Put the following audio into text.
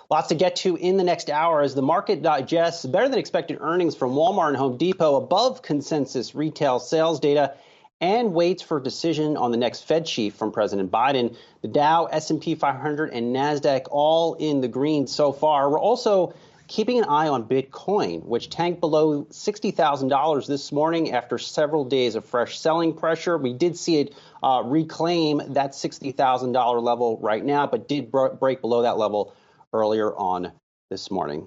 Lots to get to in the next hour as the market digests better than expected earnings from Walmart and Home Depot, above consensus retail sales data, and waits for decision on the next Fed chief from President Biden. The Dow, S&P 500, and NASDAQ all in the green so far. We're also keeping an eye on Bitcoin, which tanked below $60,000 this morning after several days of fresh selling pressure. We did see it reclaim that $60,000 level right now, but did break below that level earlier on this morning.